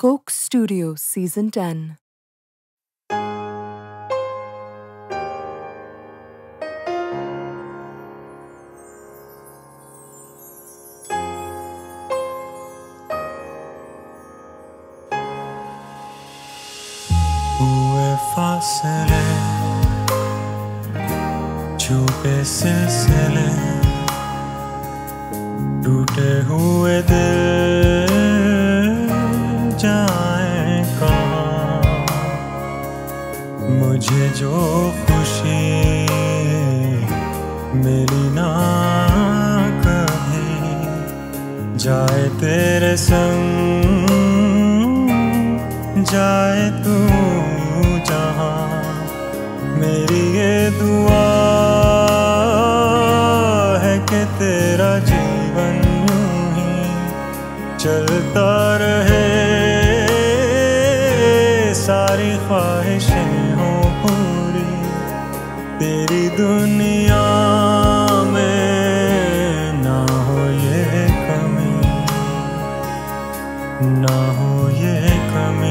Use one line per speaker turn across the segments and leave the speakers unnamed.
Coke Studio Season 10.
हुए फासले छूटे सिलसिले टूटे हुए दिल जाए कहाँ। मुझे जो खुशी मिली ना कभी जाए तेरे संग जाए तू जहाँ। मेरी ये दुआ है कि तेरा जीवन यूं ही चलता रहे, सारी ख्वाहिशें हों पूरी तेरी दुनिया में, ना हो ये कमी, ना हो ये कमी।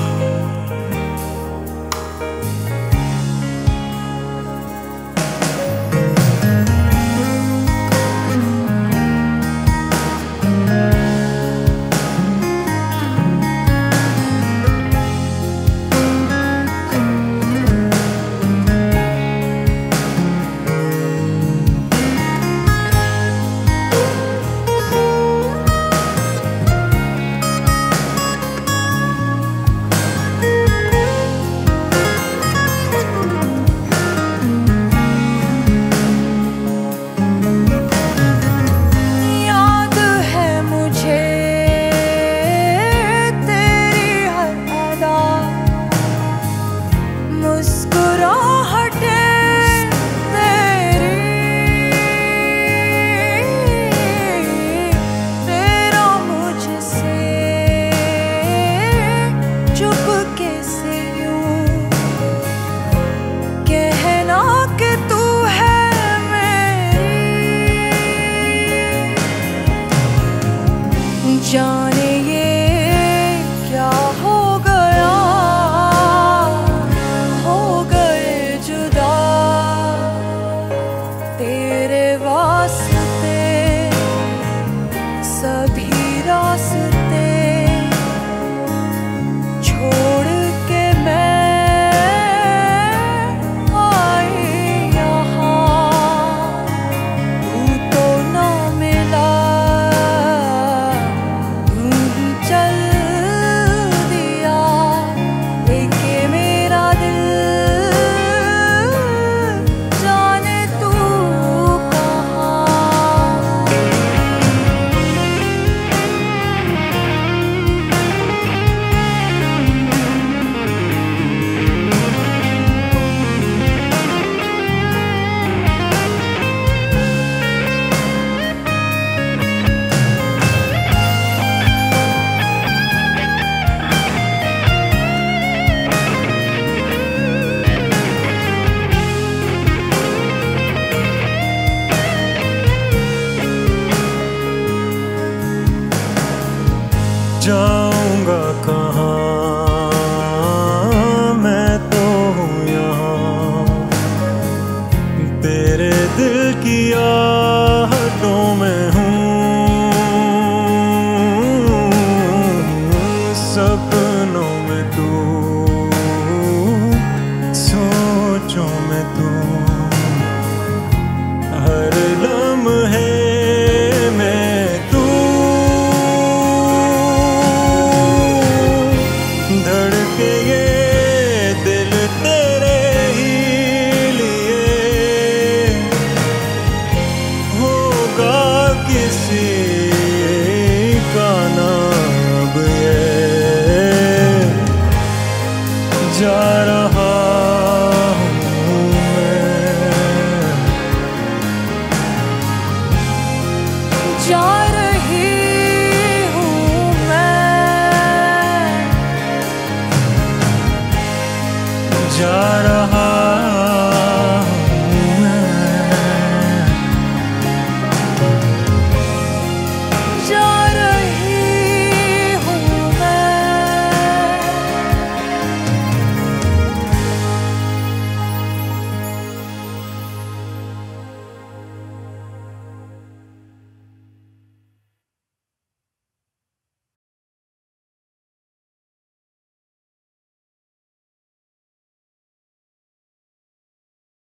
जाने ये क्या हो गया, हो गए जुदा तेरे वास्ते सभी रास्ते छोड़ के मैं आई यहाँ। तू तो ना मिला,
जा